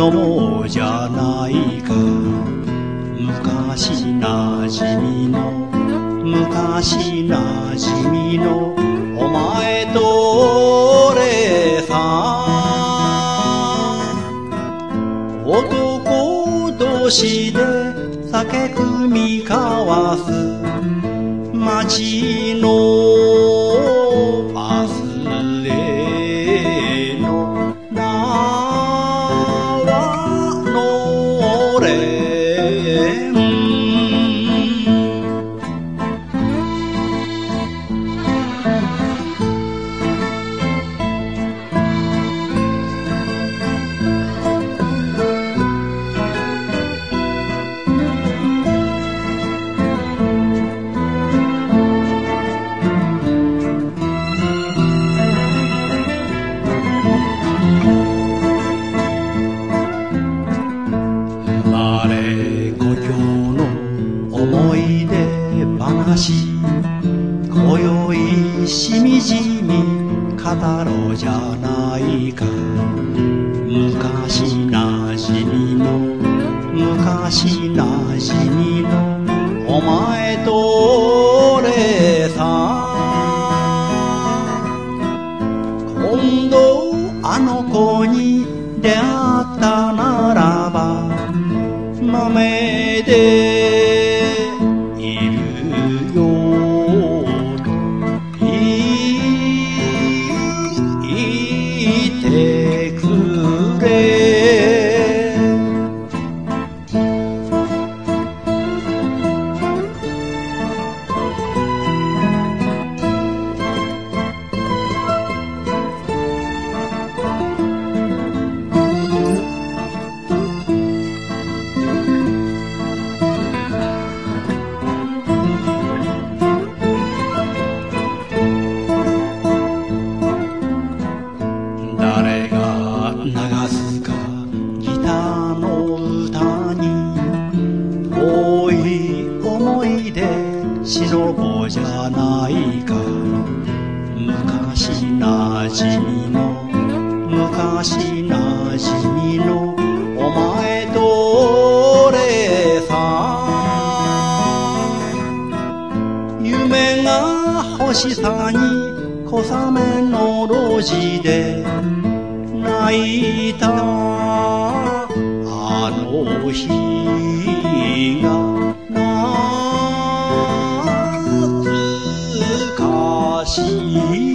のもじゃないか。昔なじみの昔なじみのお前と俺さ、男同士で酒酌み交わす街のバスへの縄のれん。思い出話今宵しみじみ語ろうじゃないか。昔なじみの昔なじみのお前と俺さ、今度あの子に出会ったならばなめでいるよと言ってくれ。誰が流すかギターの歌に遠い思い出忍ぼうじゃないか。昔なじみの昔なじみのお前と俺さ、夢が星さに小雨の路地で泣いたあの日が懐かしい。